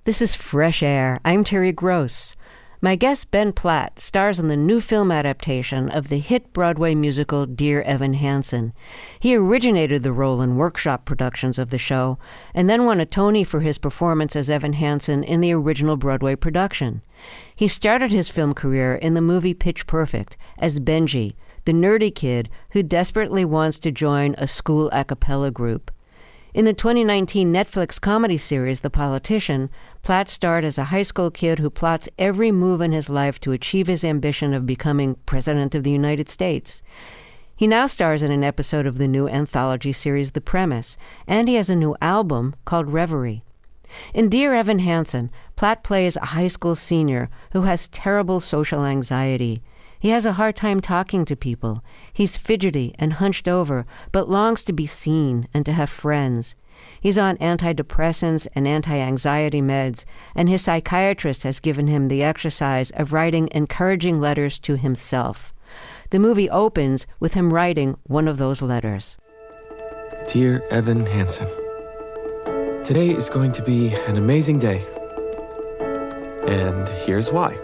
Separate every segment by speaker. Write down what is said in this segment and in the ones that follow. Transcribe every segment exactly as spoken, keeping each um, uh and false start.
Speaker 1: This is Fresh Air. I'm Terry Gross. My guest, Ben Platt, stars in the new film adaptation of the hit Broadway musical Dear Evan Hansen. He originated the role in workshop productions of the show, and then won a Tony for his performance as Evan Hansen in the original Broadway production. He started his film career in the movie Pitch Perfect as Benji, the nerdy kid who desperately wants to join a school a cappella group. In the twenty nineteen Netflix comedy series The Politician, Platt starred as a high school kid who plots every move in his life to achieve his ambition of becoming President of the United States. He now stars in an episode of the new anthology series The Premise, and he has a new album called Reverie. In Dear Evan Hansen, Platt plays a high school senior who has terrible social anxiety. He has a hard time talking to people. He's fidgety and hunched over, but longs to be seen and to have friends. He's on antidepressants and anti-anxiety meds, and his psychiatrist has given him the exercise of writing encouraging letters to himself. The movie opens with him writing one of those letters.
Speaker 2: Dear Evan Hansen, today is going to be an amazing day. And here's why.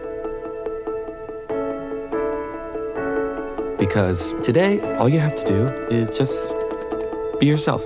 Speaker 2: Because today, all you have to do is just be yourself.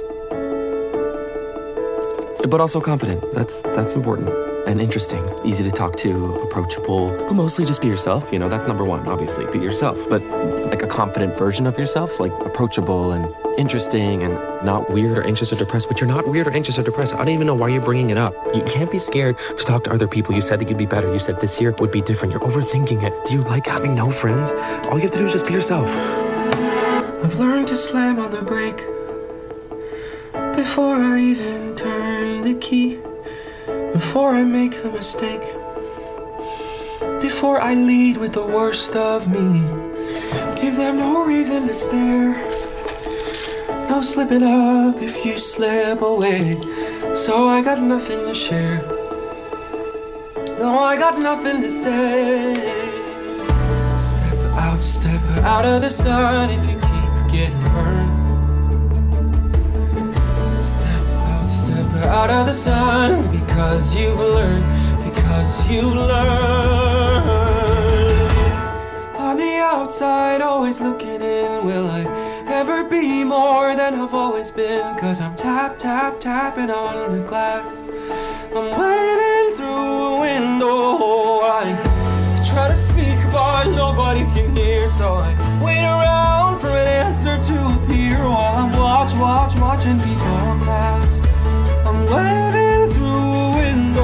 Speaker 2: But also confident. That's that's important. And interesting. Easy to talk to, approachable. But mostly just be yourself. You know, that's number one, obviously. Be yourself. But like a confident version of yourself, like approachable and interesting and not weird or anxious or depressed. But you're not weird or anxious or depressed. I don't even know why you're bringing it up. You can't be scared to talk to other people. You said that you'd be better. You said this year would be different. You're overthinking it. Do you like having no friends? All you have to do is just be yourself.
Speaker 3: I've learned to slam on the brake before I even turn the key, before I make the mistake, before I lead with the worst of me. Give them no reason to stare, no slipping up if you slip away. So I got nothing to share, no, I got nothing to say. Step out, step out of the sun if you keep getting burned. Out of the sun, because you've learned, because you've learned. On the outside, always looking in, will I ever be more than I've always been? Cause I'm tap, tap, tapping on the glass, I'm waving through a window. I try to speak, but nobody can hear, so I wait around for an answer to appear while I'm watch, watch, watching people pass. I'm waving through a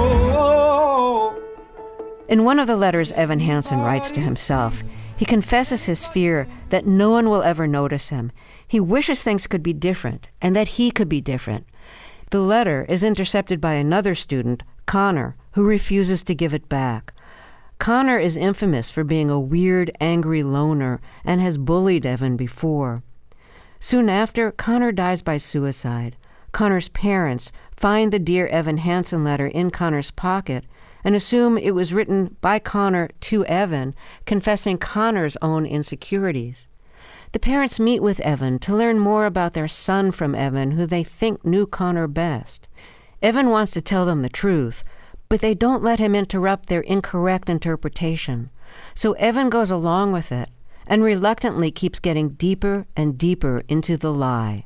Speaker 3: window.
Speaker 1: In one of the letters Evan Hansen writes to himself, he confesses his fear that no one will ever notice him. He wishes things could be different and that he could be different. The letter is intercepted by another student, Connor, who refuses to give it back. Connor is infamous for being a weird, angry loner and has bullied Evan before. Soon after, Connor dies by suicide. Connor's parents find the Dear Evan Hansen letter in Connor's pocket and assume it was written by Connor to Evan, confessing Connor's own insecurities. The parents meet with Evan to learn more about their son from Evan, who they think knew Connor best. Evan wants to tell them the truth, but they don't let him interrupt their incorrect interpretation. So Evan goes along with it and reluctantly keeps getting deeper and deeper into the lie.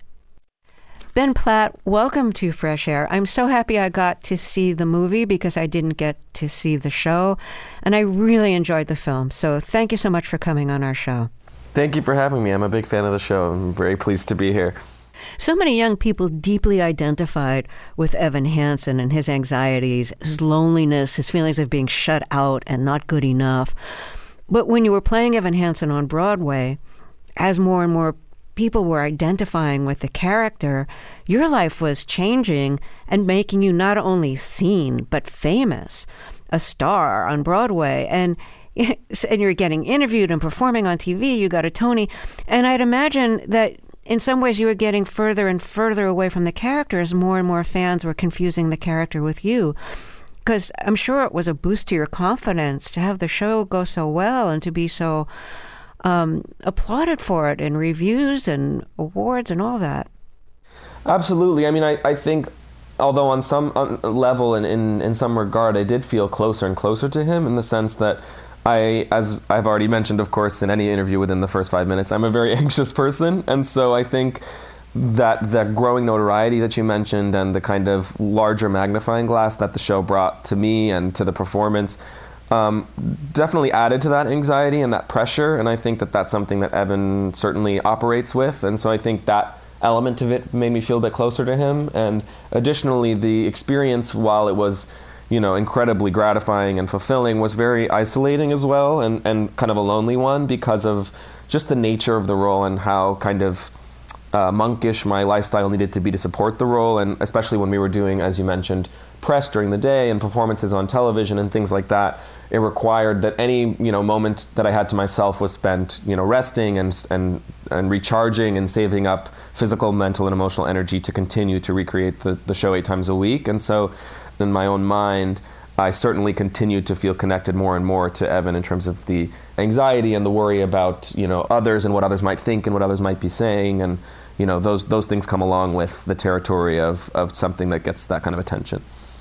Speaker 1: Ben Platt, welcome to Fresh Air. I'm so happy I got to see the movie because I didn't get to see the show, and I really enjoyed the film. So thank you so much for coming on our show.
Speaker 2: Thank you for having me. I'm a big fan of the show. I'm very pleased to be here.
Speaker 1: So many young people deeply identified with Evan Hansen and his anxieties, his loneliness, his feelings of being shut out and not good enough. But when you were playing Evan Hansen on Broadway, as more and more people were identifying with the character, your life was changing and making you not only seen, but famous, a star on Broadway. And, and you're getting interviewed and performing on T V. You got a Tony. And I'd imagine that in some ways you were getting further and further away from the character as more and more fans were confusing the character with you. Because I'm sure it was a boost to your confidence to have the show go so well and to be so Um, applauded for it in reviews and awards and all that.
Speaker 2: Absolutely. I mean, I, I think although on some on level and in, in some regard, I did feel closer and closer to him in the sense that I, as I've already mentioned, of course, in any interview within the first five minutes, I'm a very anxious person. And so I think that the growing notoriety that you mentioned and the kind of larger magnifying glass that the show brought to me and to the performance um, definitely added to that anxiety and that pressure. And I think that that's something that Evan certainly operates with. And so I think that element of it made me feel a bit closer to him. And additionally, the experience, while it was, you know, incredibly gratifying and fulfilling, was very isolating as well, and, and kind of a lonely one because of just the nature of the role and how kind of uh, monkish my lifestyle needed to be to support the role, and especially when we were doing, as you mentioned, press during the day and performances on television and things like that. It required that any, you know, moment that I had to myself was spent, you know, resting and and and recharging and saving up physical, mental, and emotional energy to continue to recreate the, the show eight times a week. And so in my own mind, I certainly continued to feel connected more and more to Evan in terms of the anxiety and the worry about, you know, others and what others might think and what others might be saying. And, you know, those those things come along with the territory of, of something that gets that kind of attention.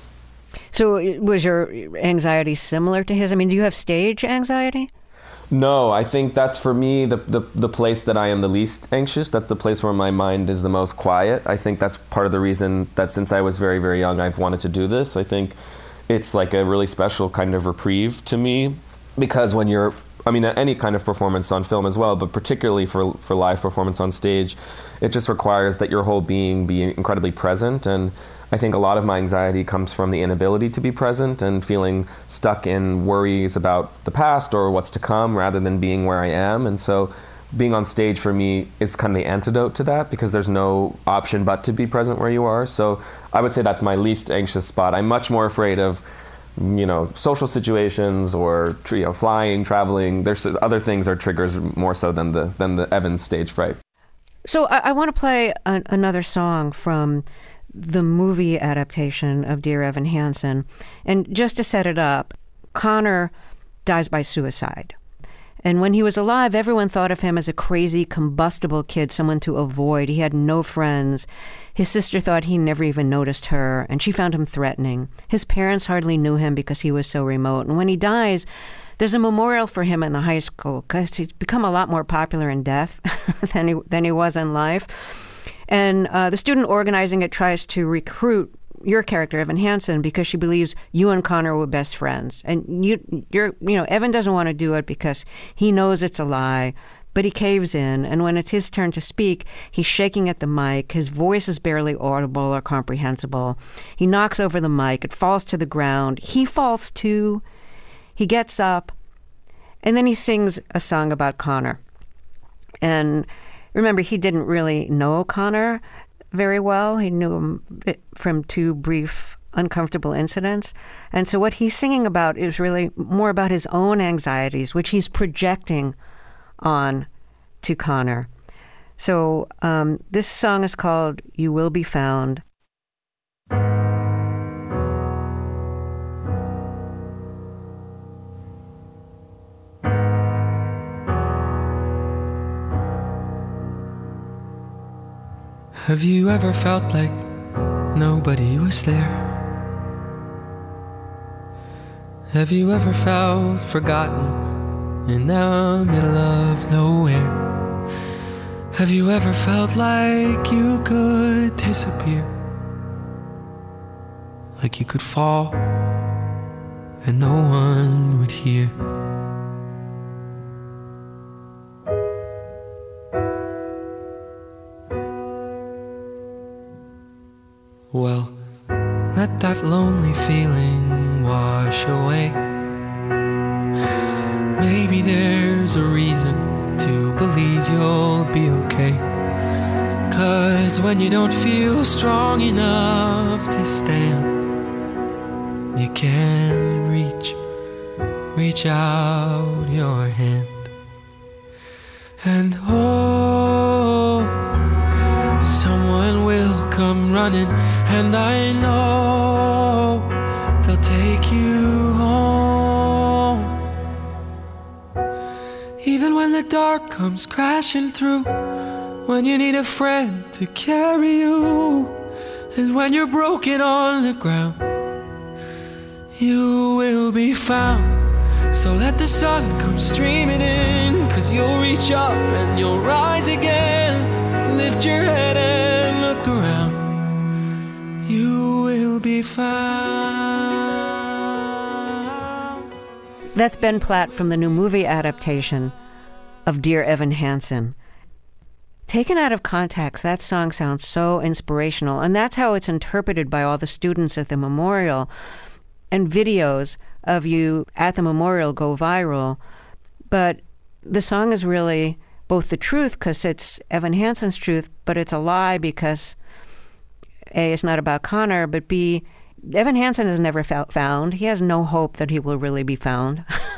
Speaker 1: So was your anxiety similar to his? I mean, do you have stage anxiety?
Speaker 2: No, I think that's for me the, the the place that I am the least anxious. That's the place where my mind is the most quiet. I think that's part of the reason that since I was very, very young, I've wanted to do this. I think it's like a really special kind of reprieve to me, because when you're, I mean, any kind of performance on film as well, but particularly for for live performance on stage, it just requires that your whole being be incredibly present. And I think a lot of my anxiety comes from the inability to be present and feeling stuck in worries about the past or what's to come rather than being where I am. And so being on stage for me is kind of the antidote to that, because there's no option but to be present where you are. So I would say that's my least anxious spot. I'm much more afraid of, you know, social situations or, you know, flying, traveling. There's other things are triggers more so than the than the Evans stage fright.
Speaker 1: So I, I want to play a, another song from the movie adaptation of Dear Evan Hansen. And just to set it up, Connor dies by suicide. And when he was alive, everyone thought of him as a crazy, combustible kid, someone to avoid. He had no friends. His sister thought he never even noticed her, and she found him threatening. His parents hardly knew him because he was so remote. And when he dies, there's a memorial for him in the high school because he's become a lot more popular in death than he, than he was in life. And uh, the student organizing it tries to recruit your character, Evan Hansen, because she believes you and Connor were best friends. And you, you're, you know, Evan doesn't want to do it because he knows it's a lie, but he caves in. And when it's his turn to speak, he's shaking at the mic. His voice is barely audible or comprehensible. He knocks over the mic. It falls to the ground. He falls too. He gets up, and then he sings a song about Connor. And remember, he didn't really know Connor very well. He knew him from two brief, uncomfortable incidents. And so what he's singing about is really more about his own anxieties, which he's projecting on to Connor. So um, this song is called You Will Be Found.
Speaker 3: Have you ever felt like nobody was there? Have you ever felt forgotten in the middle of nowhere? Have you ever felt like you could disappear? Like you could fall and no one would hear? Well, let that lonely feeling wash away. Maybe there's a reason to believe you'll be okay. 'Cause when you don't feel strong enough to stand, you can reach, reach out your hand. And oh, someone will come running, and I know they'll take you home. Even when the dark comes crashing through, when you need a friend to carry you, And when you're broken on the ground, you will be found. So let the sun come streaming in, 'cause you'll reach up and you'll rise again. Lift your head and look around. You will be found.
Speaker 1: That's Ben Platt from the new movie adaptation of Dear Evan Hansen. Taken out of context, that song sounds so inspirational, and that's how it's interpreted by all the students at the memorial. And videos of you at the memorial go viral. But the song is really both the truth, because it's Evan Hansen's truth, but it's a lie because A, it's not about Connor, but B, Evan Hansen is never found. He has no hope that he will really be found.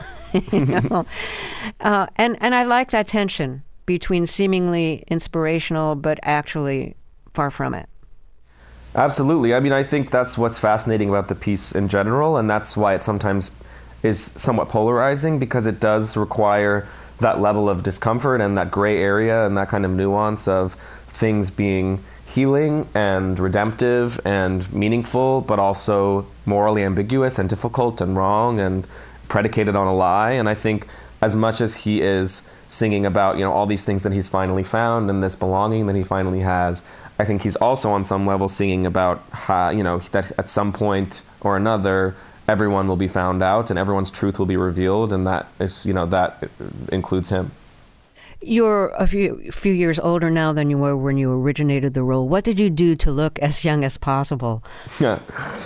Speaker 1: you know? uh, and, and I like that tension between seemingly inspirational but actually far from it.
Speaker 2: Absolutely. I mean, I think that's what's fascinating about the piece in general, and that's why it sometimes is somewhat polarizing, because it does require that level of discomfort and that gray area and that kind of nuance of things being healing and redemptive and meaningful, but also morally ambiguous and difficult and wrong and predicated on a lie. And I think as much as he is singing about, you know, all these things that he's finally found and this belonging that he finally has, I think he's also on some level singing about how, you know, that at some point or another, everyone will be found out and everyone's truth will be revealed, and that is, you know, that includes him.
Speaker 1: You're a few few years older now than you were when you originated the role. What did you do to look as young as possible? Yeah.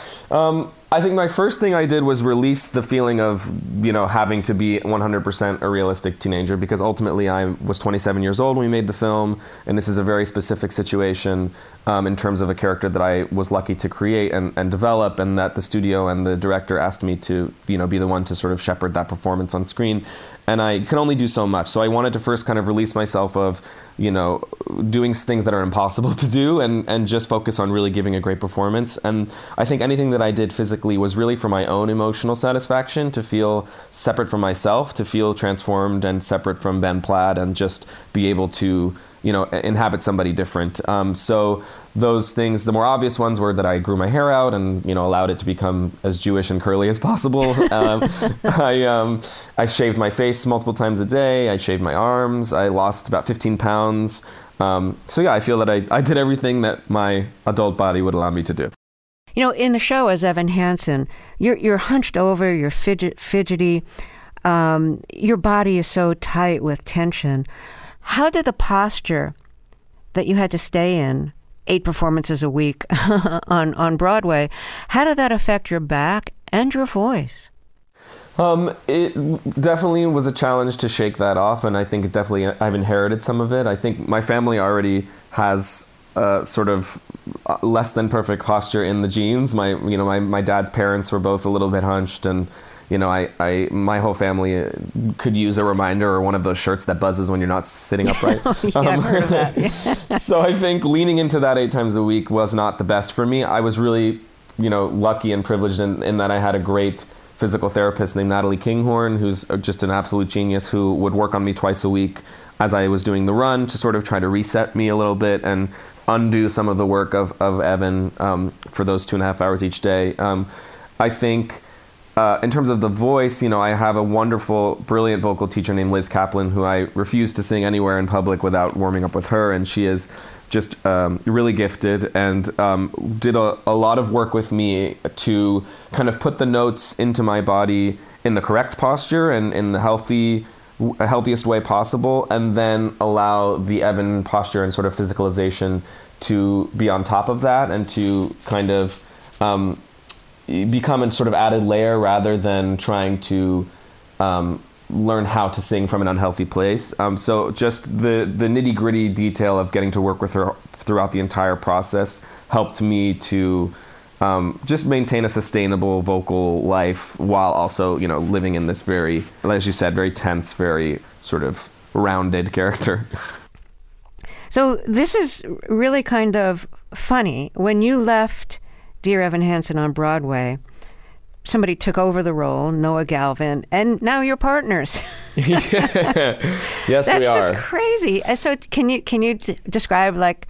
Speaker 2: um, I think my first thing I did was release the feeling of, you know, having to be one hundred percent a realistic teenager, because ultimately I was twenty-seven years old when we made the film, and this is a very specific situation um, in terms of a character that I was lucky to create and, and develop, and that the studio and the director asked me to, you know, be the one to sort of shepherd that performance on screen. And I can only do so much. So I wanted to first kind of release myself of, you know, doing things that are impossible to do, and, and just focus on really giving a great performance. And I think anything that I did physically was really for my own emotional satisfaction, to feel separate from myself, to feel transformed and separate from Ben Platt, and just be able to, you know, inhabit somebody different. Um, so those things, the more obvious ones were that I grew my hair out and, you know, allowed it to become as Jewish and curly as possible. um, I um, I shaved my face multiple times a day. I shaved my arms. I lost about fifteen pounds. Um, so yeah, I feel that I, I did everything that my adult body would allow me to do.
Speaker 1: You know, in the show as Evan Hansen, you're you're hunched over, you're fidget, fidgety, um, your body is so tight with tension. How did the posture that you had to stay in eight performances a week on, on Broadway, how did that affect your back and your voice?
Speaker 2: Um, it definitely was a challenge to shake that off, and I think it definitely I've inherited some of it. I think my family already has uh, sort of less than perfect posture in the genes. My, you know, my, my dad's parents were both a little bit hunched, and you know, I, I, my whole family could use a reminder, or one of those shirts that buzzes when you're not sitting upright.
Speaker 1: yeah, um, I've heard of that. Yeah.
Speaker 2: So I think leaning into that eight times a week was not the best for me. I was really, you know, lucky and privileged in, in that I had a great physical therapist named Natalie Kinghorn, who's just an absolute genius, who would work on me twice a week as I was doing the run to sort of try to reset me a little bit and undo some of the work of, of Evan um, for those two and a half hours each day. Um, I think... Uh, in terms of the voice, you know, I have a wonderful, brilliant vocal teacher named Liz Kaplan, who I refuse to sing anywhere in public without warming up with her, and she is just um, really gifted and um, did a, a lot of work with me to kind of put the notes into my body in the correct posture and in the healthy, healthiest way possible, and then allow the Evan posture and sort of physicalization to be on top of that, and to kind of um, become a sort of added layer rather than trying to um, learn how to sing from an unhealthy place. Um, so just the, the nitty gritty detail of getting to work with her throughout the entire process helped me to um, just maintain a sustainable vocal life while also, you know, living in this very, as you said, very tense, very sort of rounded character.
Speaker 1: So this is really kind of funny. When you left Dear Evan Hansen on Broadway, somebody took over the role, Noah Galvin, and now you're partners.
Speaker 2: yeah. Yes,
Speaker 1: That's
Speaker 2: we are.
Speaker 1: That's just crazy. So can you can you d- describe like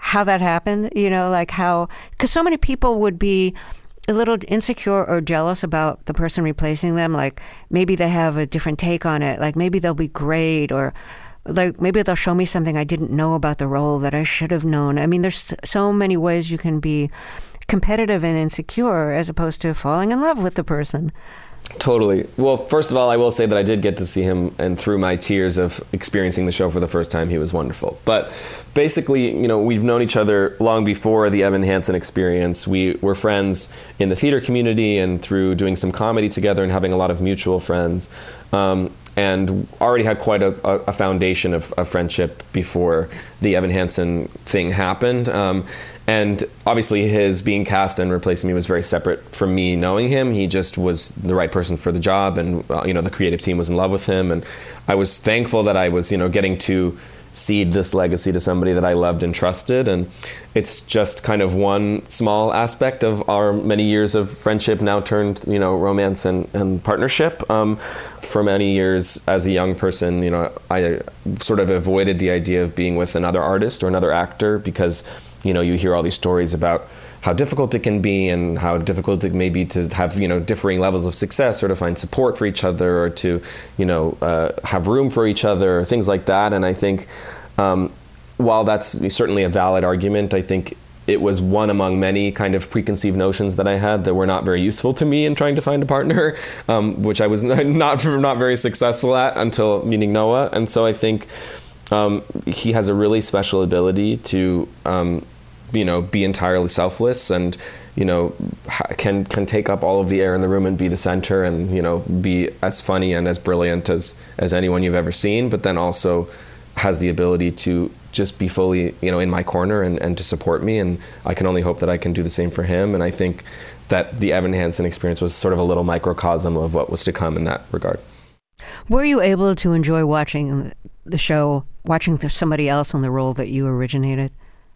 Speaker 1: how that happened? You know, like how, because so many people would be a little insecure or jealous about the person replacing them. Like maybe they have a different take on it. Like maybe they'll be great, or like maybe they'll show me something I didn't know about the role that I should have known. I mean, there's so many ways you can be competitive and insecure as opposed to falling in love with the person.
Speaker 4: Totally. Well, first of all, I will say that I did get to see him, and through my tears of experiencing the show for the first time, he was wonderful. But basically, you know, we've known each other long before the Evan Hansen experience. We were friends in the theater community and through doing some comedy together and having a lot of mutual friends. Um, and already had quite a, a foundation of, of friendship before the Evan Hansen thing happened. Um, and obviously his being cast and replacing me was very separate from me knowing him. He just was the right person for the job, and uh, you know, the creative team was in love with him, and I was thankful that I was, you know, getting to seed this legacy to somebody that I loved and trusted. And it's just kind of one small aspect of our many years of friendship now turned, you know, romance and, and partnership. Um, for many years as a young person, you know, I sort of avoided the idea of being with another artist or another actor because, you know, you hear all these stories about how difficult it can be and how difficult it may be to have, you know, differing levels of success or to find support for each other or to, you know, uh, have room for each other, things like that. And I think um, while that's certainly a valid argument, I think it was one among many kind of preconceived notions that I had that were not very useful to me in trying to find a partner, um, which I was not not very successful at until meeting Noah. And so I think um, he has a really special ability to um, you know, be entirely selfless and, you know, can can take up all of the air in the room and be the center and, you know, be as funny and as brilliant as, as anyone you've ever seen, but then also has the ability to just be fully, you know, in my corner and, and to support me. And I can only hope that I can do the same for him. And I think that the Evan Hansen experience was sort of a little microcosm of what was to come in that regard.
Speaker 1: Were you able to enjoy watching the show, watching somebody else in the role that you originated?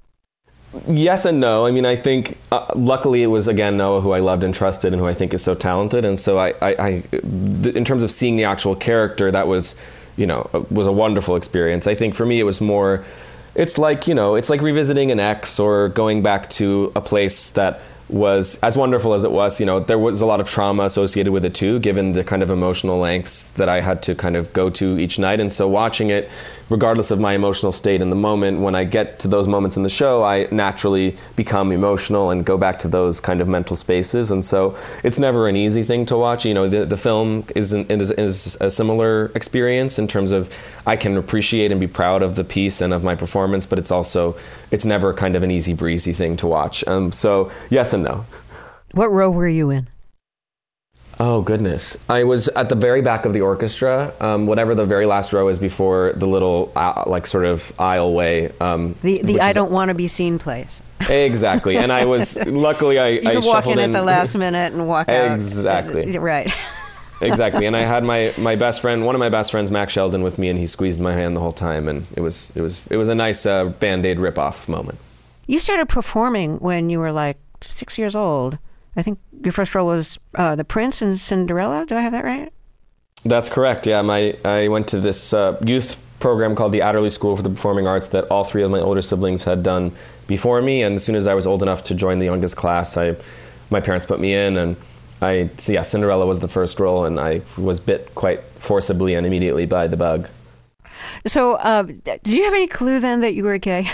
Speaker 4: Yes and no. I mean, I think uh, luckily it was, again, Noah, who I loved and trusted and who I think is so talented. And so I, I, I th- in terms of seeing the actual character, that was, you know, was a wonderful experience. I think for me it was more, it's like, you know, it's like revisiting an ex or going back to a place that was as wonderful as it was. You know, there was a lot of trauma associated with it too, given the kind of emotional lengths that I had to kind of go to each night. And so watching it, regardless of my emotional state in the moment, when I get to those moments in the show, I naturally become emotional and go back to those kind of mental spaces. And so it's never an easy thing to watch. You know, the, the film is, an, is, is a similar experience in terms of I can appreciate and be proud of the piece and of my performance, but it's also, it's never kind of an easy breezy thing to watch. Um, so yes and no.
Speaker 1: What row were you in?
Speaker 4: Oh, goodness. I was at the very back of the orchestra, um, whatever the very last row is before the little, uh, like, sort of aisleway. Um,
Speaker 1: the the I don't want to be seen place.
Speaker 4: Exactly. And I was, luckily, I,
Speaker 1: you
Speaker 4: I
Speaker 1: could walk
Speaker 4: shuffled
Speaker 1: in
Speaker 4: in.
Speaker 1: at the last minute and walk out.
Speaker 4: Exactly.
Speaker 1: Right.
Speaker 4: Exactly. And I had my, my best friend, one of my best friends, Max Sheldon, with me, and he squeezed my hand the whole time. And it was, it was, it was a nice uh, Band-Aid rip-off moment.
Speaker 1: You started performing when you were, like, six years old. I think your first role was uh, The Prince and Cinderella. Do I have that right?
Speaker 4: That's correct. Yeah, my I went to this uh, youth program called the Adderley School for the Performing Arts that all three of my older siblings had done before me. And as soon as I was old enough to join the youngest class, I, my parents put me in. And I, so yeah, Cinderella was the first role, and I was bit quite forcibly and immediately by the bug.
Speaker 1: So, uh, did you have any clue then that you were gay?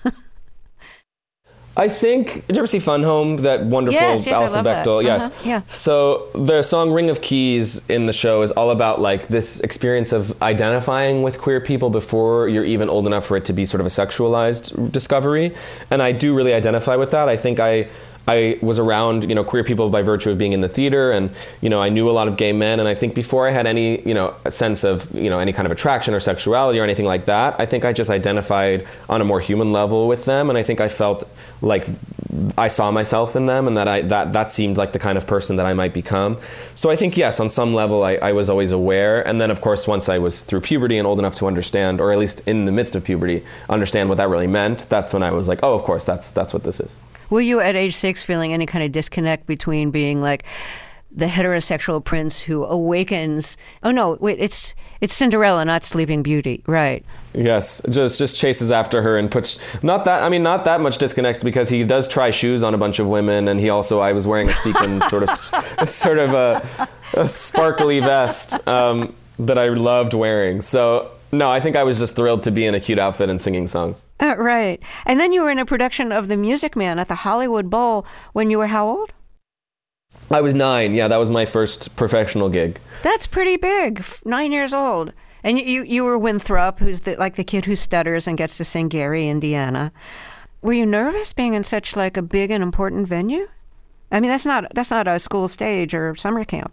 Speaker 4: I think, did you ever see Fun Home, that wonderful
Speaker 1: yes, yes,
Speaker 4: Alison Bechdel?
Speaker 1: Uh-huh,
Speaker 4: yes.
Speaker 1: yeah.
Speaker 4: So the song Ring of Keys in the show is all about like this experience of identifying with queer people before you're even old enough for it to be sort of a sexualized discovery. And I do really identify with that. I think I I was around, you know, queer people by virtue of being in the theater, and, you know, I knew a lot of gay men, and I think before I had any, you know, sense of, you know, any kind of attraction or sexuality or anything like that, I think I just identified on a more human level with them, and I think I felt like I saw myself in them, and that I that that seemed like the kind of person that I might become. So I think, yes, on some level, I, I was always aware, and then, of course, once I was through puberty and old enough to understand, or at least in the midst of puberty, understand what that really meant, that's when I was like, oh, of course, that's that's what this is.
Speaker 1: Were you at age six feeling any kind of disconnect between being like the heterosexual prince who awakens. Oh no, wait, it's it's Cinderella, not Sleeping Beauty, right?
Speaker 4: Yes, just just chases after her and puts not that I mean not that much disconnect, because he does try shoes on a bunch of women, and he also I was wearing a sequin sort of sort of a, a sparkly vest um, that I loved wearing. So no, I think I was just thrilled to be in a cute outfit and singing songs.
Speaker 1: Uh, right, and then you were in a production of The Music Man at the Hollywood Bowl when you were how old?
Speaker 4: I was nine. Yeah, that was my first professional gig.
Speaker 1: That's pretty big. Nine years old. And you, you were Winthrop, who's the, like the kid who stutters and gets to sing Gary, Indiana. Were you nervous being in such like a big and important venue? I mean, that's not that's not a school stage or summer camp.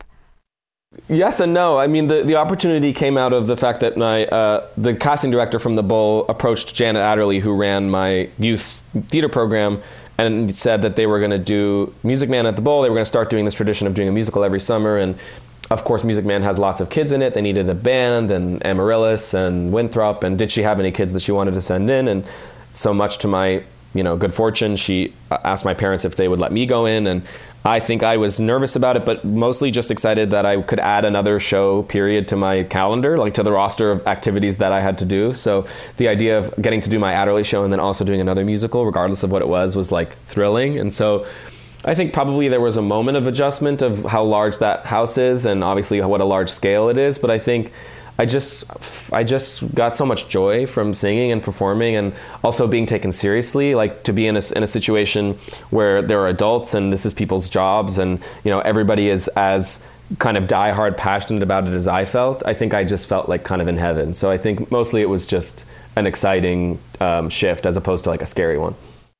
Speaker 4: Yes and no. I mean, the, the opportunity came out of the fact that my uh, the casting director from the Bowl approached Janet Adderley, who ran my youth theater program, and said that they were going to do Music Man at the Bowl. They were going to start doing this tradition of doing a musical every summer. And of course, Music Man has lots of kids in it. They needed a band, and Amaryllis and Winthrop. And did she have any kids that she wanted to send in? And so much to my, you know, good fortune, she asked my parents if they would let me go in. And I think I was nervous about it, but mostly just excited that I could add another show period to my calendar, like to the roster of activities that I had to do. So the idea of getting to do my Adderley show and then also doing another musical, regardless of what it was, was like thrilling. And so I think probably there was a moment of adjustment of how large that house is and obviously what a large scale it is. But I think I just I just got so much joy from singing and performing, and also being taken seriously, like to be in a, in a situation where there are adults and this is people's jobs, and you know everybody is as kind of diehard passionate about it as I felt. I think I just felt like kind of in heaven. So I think mostly it was just an exciting um, shift as opposed to like a scary one.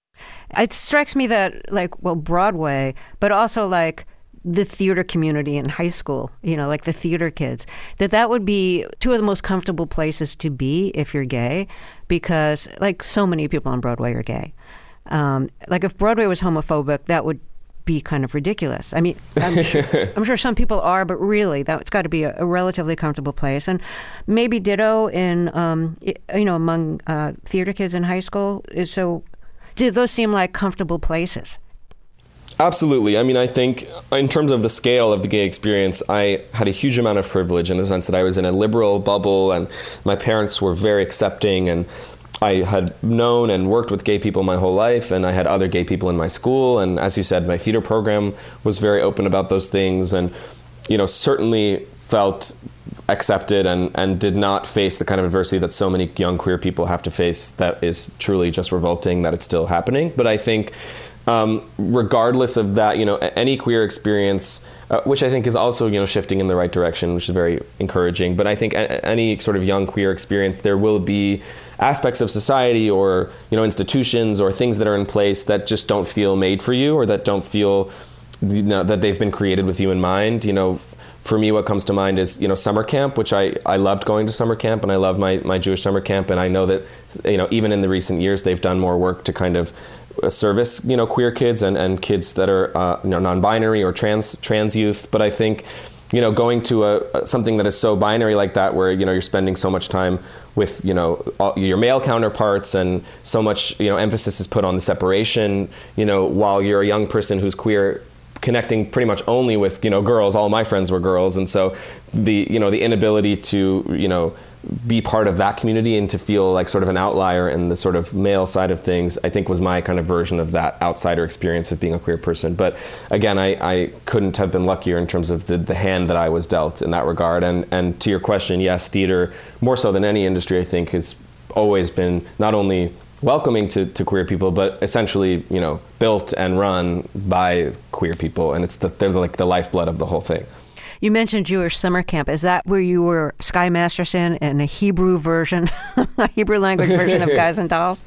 Speaker 1: It strikes me that like, well, Broadway, but also like the theater community in high school, you know, like the theater kids, that that would be two of the most comfortable places to be if you're gay, because like so many people on Broadway are gay. Um, like if Broadway was homophobic, that would be kind of ridiculous. I mean, I'm sure, I'm sure some people are, but really that's got to be a, a relatively comfortable place. And maybe ditto in, um, you know, among uh, theater kids in high school. So did those seem like comfortable places?
Speaker 4: Absolutely. I mean, I think in terms of the scale of the gay experience, I had a huge amount of privilege in the sense that I was in a liberal bubble and my parents were very accepting, and I had known and worked with gay people my whole life, and I had other gay people in my school. And as you said, my theater program was very open about those things, and, you know, certainly felt accepted and, and did not face the kind of adversity that so many young queer people have to face that is truly just revolting that it's still happening. But I think Um, regardless of that, you know, any queer experience, uh, which I think is also, you know, shifting in the right direction, which is very encouraging. But I think a- any sort of young queer experience, there will be aspects of society or, you know, institutions or things that are in place that just don't feel made for you, or that don't feel, you know, that they've been created with you in mind. You know, for me, what comes to mind is, you know, summer camp, which I, I loved going to summer camp, and I love my, my Jewish summer camp. And I know that, you know, even in the recent years, they've done more work to kind of service, you know, queer kids and, and kids that are, uh, you know, non-binary or trans trans youth. But I think, you know, going to a, a something that is so binary like that, where, you know, you're spending so much time with, you know, all, your male counterparts, and so much, you know, emphasis is put on the separation, you know, while you're a young person who's queer, connecting pretty much only with, you know, girls. All my friends were girls. And so the, you know, the inability to, you know, be part of that community and to feel like sort of an outlier in the sort of male side of things, I think was my kind of version of that outsider experience of being a queer person. But again, I, I couldn't have been luckier in terms of the, the hand that I was dealt in that regard. And, and to your question, yes, theater, more so than any industry, I think, has always been not only welcoming to, to queer people, but essentially, you know, built and run by queer people. And it's the, they're like the lifeblood of the whole thing.
Speaker 1: You mentioned Jewish summer camp. Is that where you were Sky Masterson in a Hebrew version, a Hebrew language version of Guys and Dolls?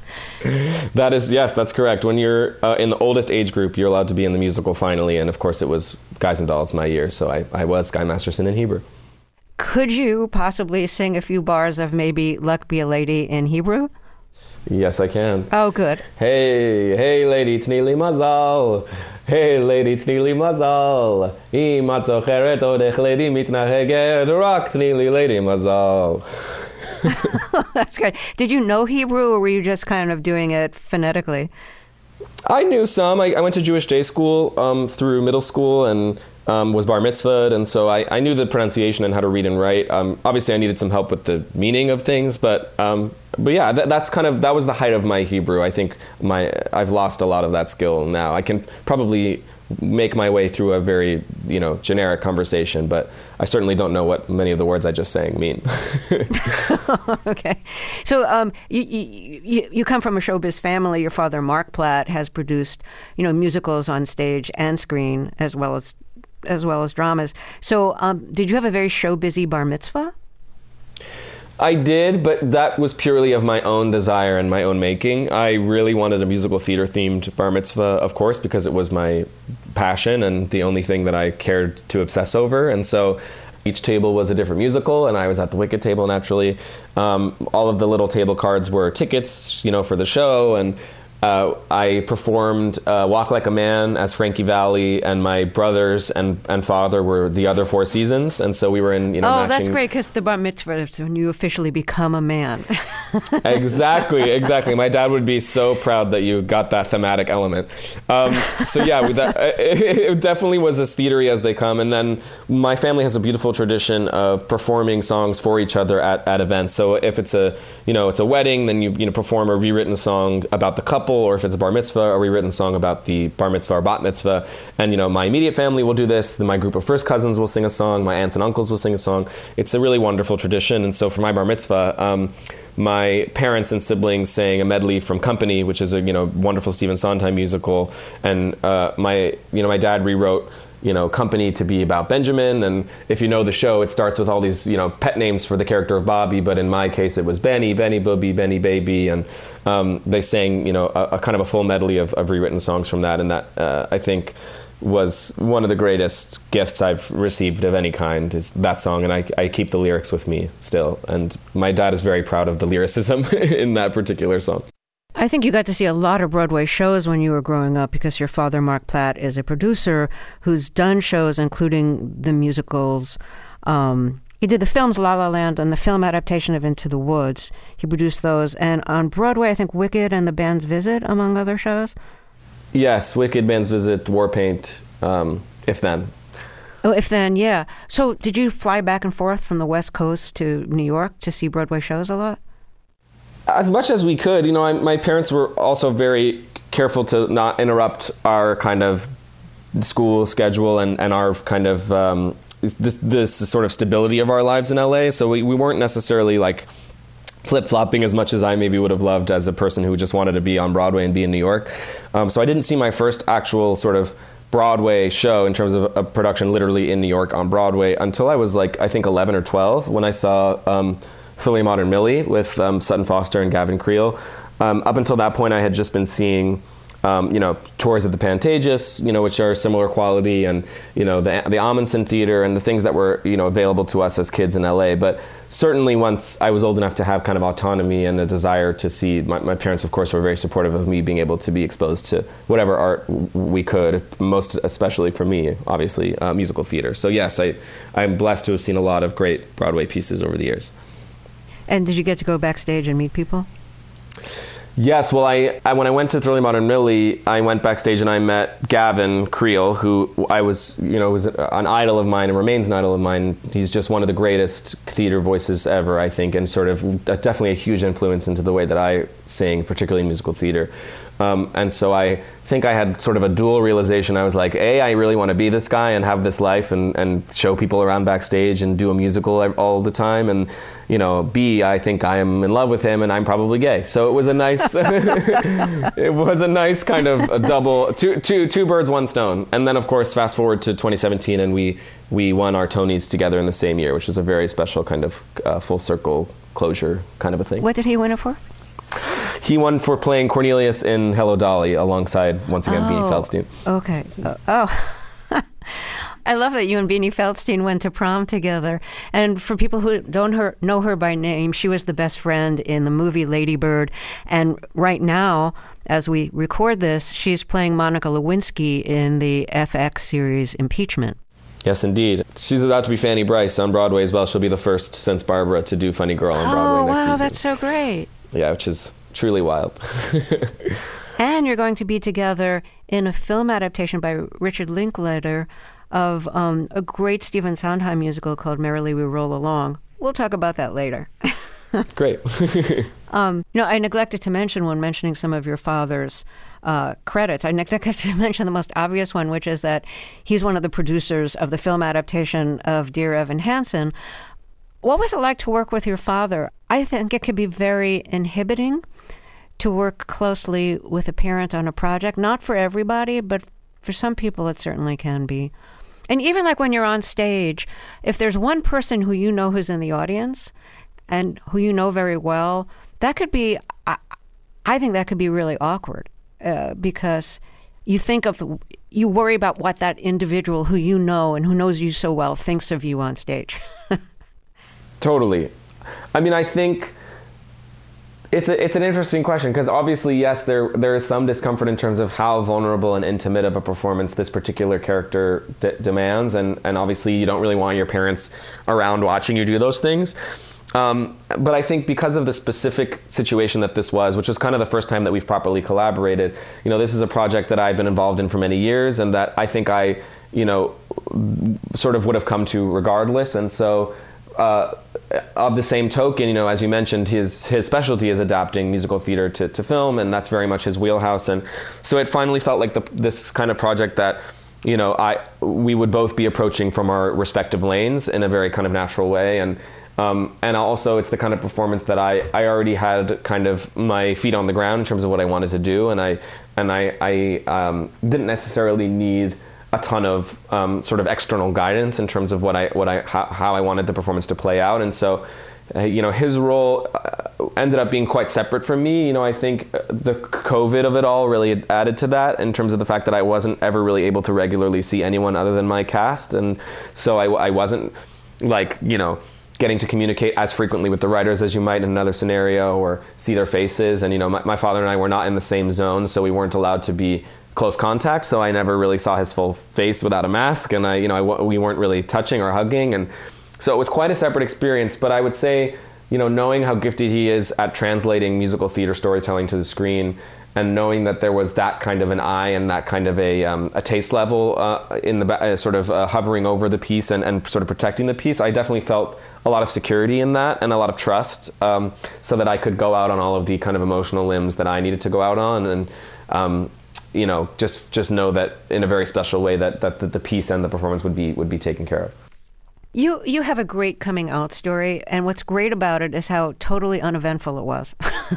Speaker 4: That is, yes, that's correct. When you're uh, in the oldest age group, you're allowed to be in the musical finally. And of course, it was Guys and Dolls my year. So I, I was Sky Masterson in Hebrew.
Speaker 1: Could you possibly sing a few bars of maybe Luck Be a Lady in Hebrew?
Speaker 4: Yes, I can.
Speaker 1: Oh, good.
Speaker 4: Hey, hey, lady, tni li mazal. Hey, lady, tni li mazal. Im at zocheret odech lady mitnaheget. Rak tni li lady mazal.
Speaker 1: That's great. Did you know Hebrew, or were you just kind of doing it phonetically?
Speaker 4: I knew some. I, I went to Jewish day school um, through middle school, and um, was bar mitzvahed, and so I, I knew the pronunciation and how to read and write. Um, obviously, I needed some help with the meaning of things, but um, but yeah, that, that's kind of that was the height of my Hebrew. I think my I've lost a lot of that skill now. I can probably make my way through a very, you know, generic conversation, but I certainly don't know what many of the words I just sang mean.
Speaker 1: Okay. So um, you, you you come from a showbiz family. Your father, Mark Platt, has produced, you know, musicals on stage and screen, as well as as well as dramas. So um, did you have a very show-busy bar mitzvah?
Speaker 4: I did, but that was purely of my own desire and my own making. I really wanted a musical theater themed bar mitzvah, of course, because it was my passion and the only thing that I cared to obsess over. And so each table was a different musical, and I was at the Wicked table naturally. Um, all of the little table cards were tickets, you know, for the show, and Uh, I performed uh, Walk Like a Man as Frankie Valli, and my brothers and, and father were the other four seasons, and so we were in, you know,
Speaker 1: oh,
Speaker 4: matching...
Speaker 1: that's great, because the bar mitzvah is when you officially become a man.
Speaker 4: Exactly, exactly. My dad would be so proud that you got that thematic element. Um, so yeah, with that, it, it definitely was as theatery as they come, and then my family has a beautiful tradition of performing songs for each other at, at events. So if it's a, you know, it's a wedding, then you, you know, perform a rewritten song about the couple, or if it's a bar mitzvah, a rewritten song about the bar mitzvah or bat mitzvah. And, you know, my immediate family will do this. Then my group of first cousins will sing a song. My aunts and uncles will sing a song. It's a really wonderful tradition. And so for my bar mitzvah, um, my parents and siblings sang a medley from Company, which is a, you know, wonderful Stephen Sondheim musical. And uh, my, you know, my dad rewrote, you know, Company to be about Benjamin. And if you know the show, it starts with all these, you know, pet names for the character of Bobby. But in my case, it was Benny, Benny Booby, Benny Baby. And um, they sang, you know, a, a kind of a full medley of, of rewritten songs from that. And that, uh, I think, was one of the greatest gifts I've received of any kind, is that song. And I, I keep the lyrics with me still. And my dad is very proud of the lyricism in that particular song.
Speaker 1: I think you got to see a lot of Broadway shows when you were growing up, because your father, Mark Platt, is a producer who's done shows, including the musicals. Um, he did the films La La Land and the film adaptation of Into the Woods. He produced those. And on Broadway, I think Wicked and The Band's Visit, among other shows.
Speaker 4: Yes, Wicked, Band's Visit, War Paint, um, If Then.
Speaker 1: Oh, If Then, yeah. So did you fly back and forth from the West Coast to New York to see Broadway shows a lot?
Speaker 4: As much as we could. You know, I, my parents were also very careful to not interrupt our kind of school schedule and, and our kind of um, this this sort of stability of our lives in L A. So we, we weren't necessarily like flip-flopping as much as I maybe would have loved as a person who just wanted to be on Broadway and be in New York. Um, so I didn't see my first actual sort of Broadway show in terms of a production literally in New York on Broadway until I was like, I think eleven or twelve, when I saw um, Philly Modern Millie with um, Sutton Foster and Gavin Creel. Um, up until that point, I had just been seeing, um, you know, tours at the Pantages, you know, which are similar quality, and, you know, the the Amundsen Theater and the things that were, you know, available to us as kids in L A. But certainly once I was old enough to have kind of autonomy and a desire to see, my, my parents, of course, were very supportive of me being able to be exposed to whatever art we could, most especially for me, obviously, uh, musical theater. So yes, I, I'm blessed to have seen a lot of great Broadway pieces over the years.
Speaker 1: And did you get to go backstage and meet people?
Speaker 4: Yes, well, I, I when I went to Thoroughly Modern Millie, I went backstage and I met Gavin Creel, who I was, you know, was an idol of mine and remains an idol of mine. He's just one of the greatest theater voices ever, I think, and sort of definitely a huge influence into the way that I sing, particularly musical theater. Um, and so I think I had sort of a dual realization. I was like, A, I really want to be this guy and have this life and, and show people around backstage and do a musical all the time. And, you know, B, I think I am in love with him and I'm probably gay. So it was a nice, it was a nice kind of a double, two, two, two birds, one stone. And then, of course, fast forward to twenty seventeen and we, we won our Tonys together in the same year, which was a very special kind of uh, full circle closure kind of a thing.
Speaker 1: What did he win it for?
Speaker 4: He won for playing Cornelius in Hello, Dolly, alongside, once again,
Speaker 1: oh,
Speaker 4: Beanie Feldstein.
Speaker 1: Okay. Uh, oh. I love that you and Beanie Feldstein went to prom together. And for people who don't her, know her by name, she was the best friend in the movie Lady Bird. And right now, as we record this, she's playing Monica Lewinsky in the F X series Impeachment.
Speaker 4: Yes, indeed. She's about to be Fanny Bryce on Broadway as well. She'll be the first since Barbara to do Funny Girl on Broadway
Speaker 1: oh,
Speaker 4: next
Speaker 1: wow,
Speaker 4: season.
Speaker 1: Oh, wow, that's so great.
Speaker 4: Yeah, which is truly wild.
Speaker 1: And you're going to be together in a film adaptation by Richard Linklater of um, a great Stephen Sondheim musical called Merrily We Roll Along. We'll talk about that later.
Speaker 4: Great.
Speaker 1: um, you know, I neglected to mention when mentioning some of your father's uh, credits, I neglected to mention the most obvious one, which is that he's one of the producers of the film adaptation of Dear Evan Hansen. What was it like to work with your father? I think it could be very inhibiting to work closely with a parent on a project. Not for everybody, but for some people it certainly can be. And even like when you're on stage, if there's one person who you know who's in the audience and who you know very well, that could be, I, I think that could be really awkward uh, because you think of, you worry about what that individual who you know and who knows you so well thinks of you on stage.
Speaker 4: Totally. I mean, I think it's a, it's an interesting question because obviously, yes, there there is some discomfort in terms of how vulnerable and intimate of a performance this particular character d- demands, and, and obviously you don't really want your parents around watching you do those things. Um, but I think because of the specific situation that this was, which was kind of the first time that we've properly collaborated, you know, this is a project that I've been involved in for many years and that I think I, you know, sort of would have come to regardless. And so uh, of the same token, you know, as you mentioned, his his specialty is adapting musical theater to, to film, and that's very much his wheelhouse. And so it finally felt like the, this kind of project that, you know, I we would both be approaching from our respective lanes in a very kind of natural way. And Um, and also, it's the kind of performance that I, I already had kind of my feet on the ground in terms of what I wanted to do, and I and I, I um, didn't necessarily need a ton of um, sort of external guidance in terms of what I what I how, how I wanted the performance to play out. And so, uh, you know, his role ended up being quite separate from me. You know, I think the COVID of it all really added to that in terms of the fact that I wasn't ever really able to regularly see anyone other than my cast, and so I, I wasn't like you know. getting to communicate as frequently with the writers as you might in another scenario or see their faces. And, you know, my, my father and I were not in the same zone, so we weren't allowed to be close contact. So I never really saw his full face without a mask. And I, you know, I, we weren't really touching or hugging. And so it was quite a separate experience. But I would say, you know, knowing how gifted he is at translating musical theater storytelling to the screen, and knowing that there was that kind of an eye and that kind of a um, a taste level uh, in the uh, sort of uh, hovering over the piece and, and sort of protecting the piece, I definitely felt a lot of security in that and a lot of trust, um, so that I could go out on all of the kind of emotional limbs that I needed to go out on, and um, you know, just just know that in a very special way that that the, the piece and the performance would be would be taken care of.
Speaker 1: You you have a great coming out story, and what's great about it is how totally uneventful it was.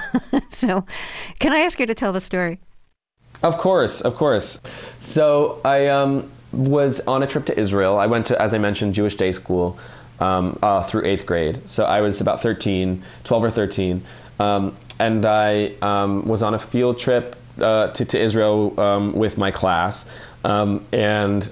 Speaker 1: So, can I ask you to tell the story?
Speaker 4: Of course, of course. So I um, was on a trip to Israel. I went to, as I mentioned, Jewish day school um, uh, through eighth grade. So I was about thirteen, twelve or thirteen, um, and I um, was on a field trip uh, to, to Israel um, with my class, um, and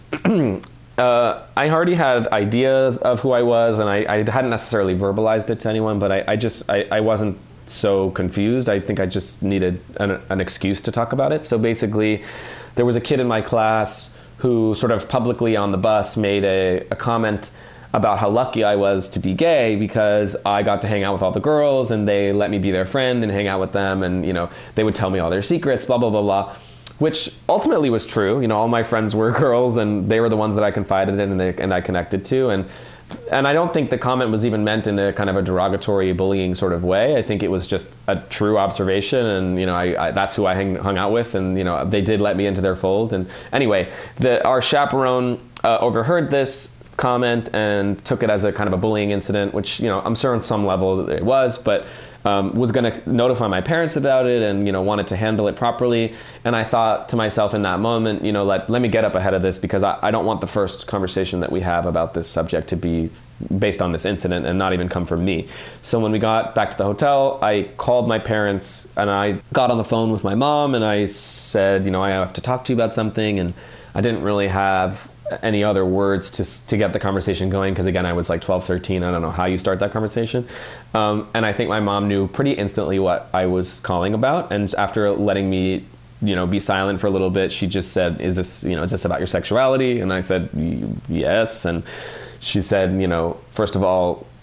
Speaker 4: Uh, I already had ideas of who I was, and I, I hadn't necessarily verbalized it to anyone, but I, I just, I, I wasn't so confused. I think I just needed an, an excuse to talk about it. So basically, there was a kid in my class who sort of publicly on the bus made a, a comment about how lucky I was to be gay because I got to hang out with all the girls, and they let me be their friend and hang out with them, and, you know, they would tell me all their secrets, blah, blah, blah, blah. Which ultimately was true. You know, all my friends were girls, and they were the ones that I confided in and, they, and I connected to. And and I don't think the comment was even meant in a kind of a derogatory, bullying sort of way. I think it was just a true observation, and you know, I, I that's who I hang, hung out with, and you know, they did let me into their fold. And anyway, the our chaperone uh, overheard this comment and took it as a kind of a bullying incident, which, you know, I'm sure on some level it was, but Um, was going to notify my parents about it, and, you know, wanted to handle it properly. And I thought to myself in that moment, you know, let, let me get up ahead of this, because I, I don't want the first conversation that we have about this subject to be based on this incident and not even come from me. So when we got back to the hotel, I called my parents, and I got on the phone with my mom, and I said, you know, I have to talk to you about something. And I didn't really have any other words to to get the conversation going, because again, I was like twelve, thirteen. I don't know how you start that conversation. Um, and I think my mom knew pretty instantly what I was calling about. And after letting me, you know, be silent for a little bit, she just said, is this, you know, is this about your sexuality? And I said, yes. And she said, you know, first of all,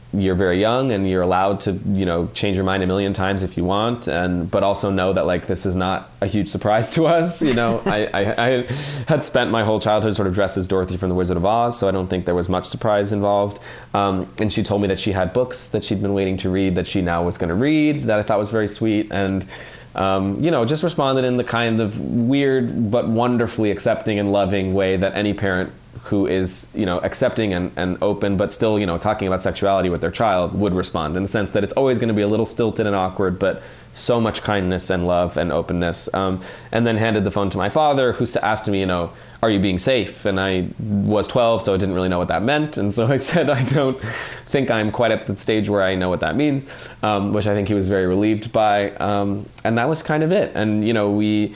Speaker 4: you're very young and you're allowed to, you know, change your mind a million times if you want, and but also know that like this is not a huge surprise to us. You know, I, I, I had spent my whole childhood sort of dressed as Dorothy from The Wizard of Oz, so I don't think there was much surprise involved. Um, and she told me that she had books that she'd been waiting to read that she now was going to read, that I thought was very sweet, and um, you know, just responded in the kind of weird but wonderfully accepting and loving way that any parent who is, you know, accepting and, and open, but still, you know, talking about sexuality with their child would respond, in the sense that it's always going to be a little stilted and awkward, but so much kindness and love and openness. Um, and then handed the phone to my father, who asked me, you know, are you being safe? And I was twelve, so I didn't really know what that meant. And so I said, I don't think I'm quite at the stage where I know what that means, um, which I think he was very relieved by. Um, and that was kind of it. And, you know, we,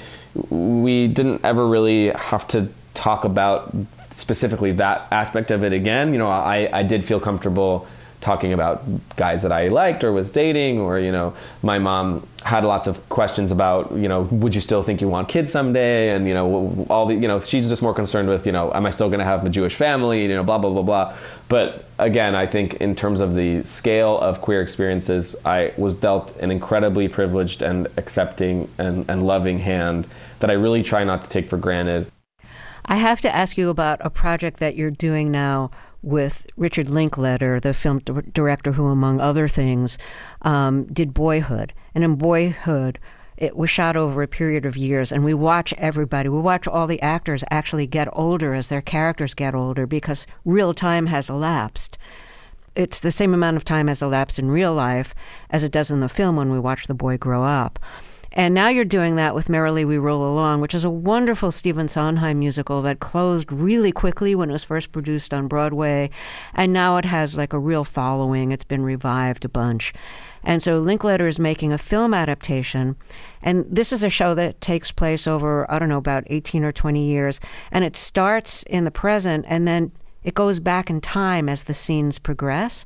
Speaker 4: we didn't ever really have to talk about specifically that aspect of it again. You know, I, I did feel comfortable talking about guys that I liked or was dating, or, you know, my mom had lots of questions about, you know, would you still think you want kids someday? And, you know, all the, you know, she's just more concerned with, you know, am I still going to have a Jewish family, you know, blah, blah, blah, blah. But again, I think in terms of the scale of queer experiences, I was dealt an incredibly privileged and accepting and, and loving hand that I really try not to take for granted.
Speaker 1: I have to ask you about a project that you're doing now with Richard Linklater, the film d- director who, among other things, um, did Boyhood. And in Boyhood, it was shot over a period of years, and we watch everybody, we watch all the actors actually get older as their characters get older, because real time has elapsed. It's the same amount of time has elapsed in real life as it does in the film when we watch the boy grow up. And now you're doing that with Merrily We Roll Along, which is a wonderful Stephen Sondheim musical that closed really quickly when it was first produced on Broadway. And now it has like a real following. It's been revived a bunch. And so Linklater is making a film adaptation. And this is a show that takes place over, I don't know, about eighteen or twenty years. And it starts in the present, and then it goes back in time as the scenes progress.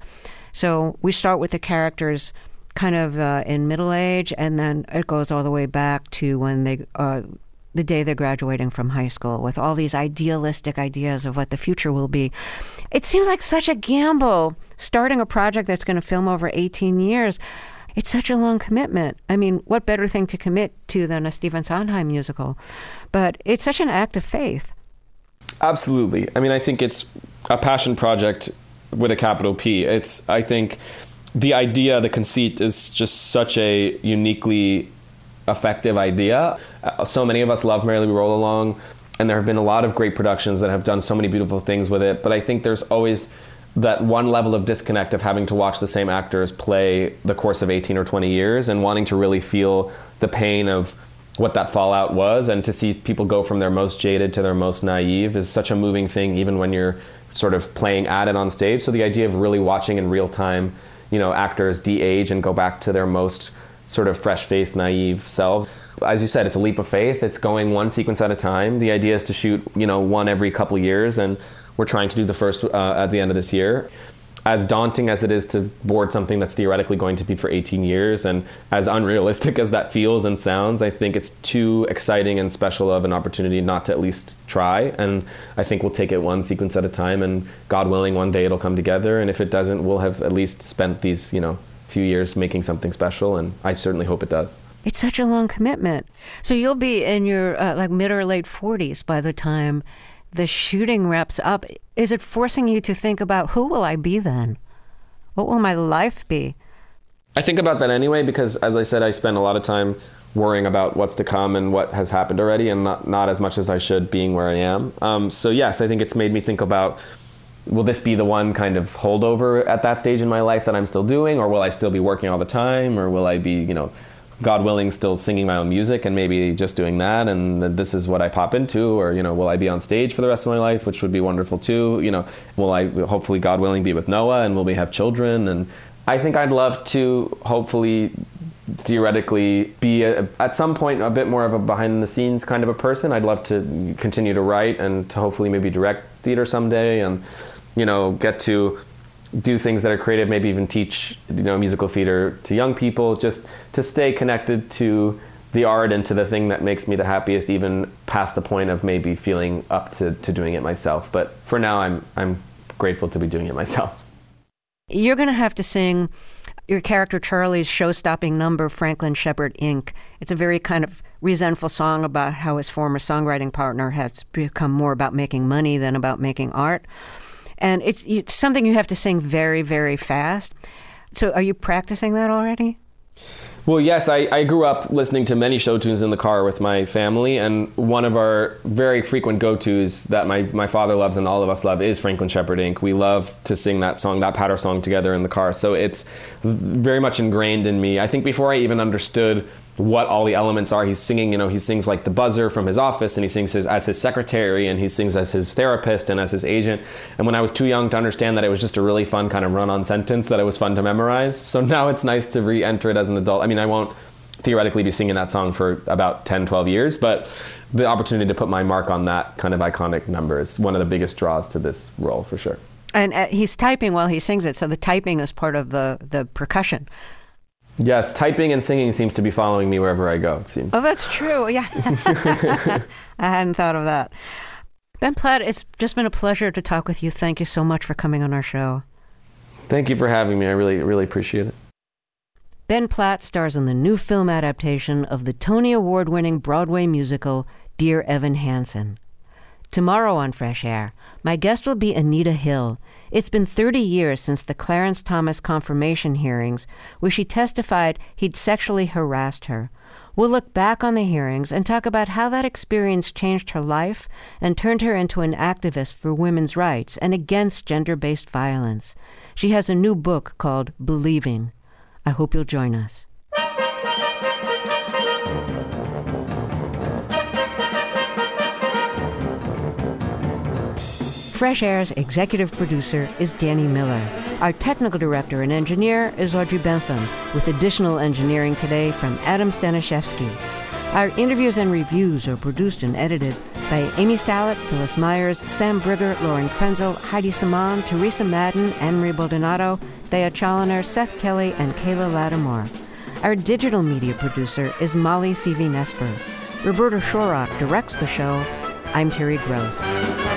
Speaker 1: So we start with the characters kind of uh, in middle age, and then it goes all the way back to when they, uh, the day they're graduating from high school, with all these idealistic ideas of what the future will be. It seems like such a gamble, starting a project that's going to film over eighteen years. It's such a long commitment. I mean, what better thing to commit to than a Stephen Sondheim musical? But it's such an act of faith.
Speaker 4: Absolutely. I mean, I think it's a passion project with a capital P. It's, I think, the idea, the conceit is just such a uniquely effective idea. Uh, so many of us love Merrily We Roll Along, and there have been a lot of great productions that have done so many beautiful things with it. But I think there's always that one level of disconnect of having to watch the same actors play the course of eighteen or twenty years and wanting to really feel the pain of what that fallout was, and to see people go from their most jaded to their most naive is such a moving thing, even when you're sort of playing at it on stage. So the idea of really watching in real time, you know, actors de-age and go back to their most sort of fresh-faced, naive selves. As you said, it's a leap of faith. It's going one sequence at a time. The idea is to shoot, you know, one every couple years, and we're trying to do the first uh, at the end of this year. As daunting as it is to board something that's theoretically going to be for eighteen years, and as unrealistic as that feels and sounds, I think it's too exciting and special of an opportunity not to at least try. And I think we'll take it one sequence at a time, and God willing, one day it'll come together. And if it doesn't, we'll have at least spent these, you know, few years making something special, and I certainly hope it does.
Speaker 1: It's such a long commitment. So you'll be in your uh, like mid or late forties by the time the shooting wraps up. Is it forcing you to think about, who will I be then? What will my life be?
Speaker 4: I think about that anyway, because as I said, I spend a lot of time worrying about what's to come and what has happened already, and not, not as much as I should being where I am. Um, so yes, I think it's made me think about, will this be the one kind of holdover at that stage in my life that I'm still doing, or will I still be working all the time, or will I be, you know, God willing, still singing my own music and maybe just doing that, and this is what I pop into, or, you know, will I be on stage for the rest of my life, which would be wonderful too. You know, will I, hopefully, God willing, be with Noah, and will we have children? And I think I'd love to, hopefully, theoretically, be a, at some point a bit more of a behind the scenes kind of a person. I'd love to continue to write and to hopefully maybe direct theater someday, and, you know, get to do things that are creative, maybe even teach, you know, musical theater to young people, just to stay connected to the art and to the thing that makes me the happiest, even past the point of maybe feeling up to, to doing it myself. But for now, I'm I'm grateful to be doing it myself.
Speaker 1: You're going to have to sing your character Charlie's show-stopping number, Franklin Shepard, Incorporated. It's a very kind of resentful song about how his former songwriting partner has become more about making money than about making art. And it's, it's something you have to sing very, very fast. So are you practicing that already?
Speaker 4: Well, yes, I, I grew up listening to many show tunes in the car with my family, and one of our very frequent go-tos that my, my father loves and all of us love is Franklin Shepard, Incorporated. We love to sing that song, that patter song together in the car, so it's very much ingrained in me. I think before I even understood what all the elements are, he's singing, you know, he sings like the buzzer from his office, and he sings his, as his secretary, and he sings as his therapist and as his agent. And when I was too young to understand that, it was just a really fun kind of run-on sentence that it was fun to memorize. So now it's nice to re-enter it as an adult. I mean, I won't theoretically be singing that song for about ten, twelve years, but the opportunity to put my mark on that kind of iconic number is one of the biggest draws to this role, for sure.
Speaker 1: And uh, he's typing while he sings it, so the typing is part of the, the percussion.
Speaker 4: Yes, typing and singing seems to be following me wherever I go, it seems.
Speaker 1: Oh, that's true. Yeah. I hadn't thought of that. Ben Platt, it's just been a pleasure to talk with you. Thank you so much for coming on our show.
Speaker 4: Thank you for having me. I really, really appreciate it.
Speaker 1: Ben Platt stars in the new film adaptation of the Tony Award-winning Broadway musical, Dear Evan Hansen. Tomorrow on Fresh Air, my guest will be Anita Hill. It's been thirty years since the Clarence Thomas confirmation hearings, where she testified he'd sexually harassed her. We'll look back on the hearings and talk about how that experience changed her life and turned her into an activist for women's rights and against gender-based violence. She has a new book called Believing. I hope you'll join us. Fresh Air's executive producer is Danny Miller. Our technical director and engineer is Audrey Bentham, with additional engineering today from Adam Staniszewski. Our interviews and reviews are produced and edited by Amy Sallet, Phyllis Myers, Sam Brigger, Lauren Krenzel, Heidi Saman, Teresa Madden, Anne-Marie Baldonado, Thea Challoner, Seth Kelly, and Kayla Lattimore. Our digital media producer is Molly C V Nesper. Roberta Shorrock directs the show. I'm Terry Gross.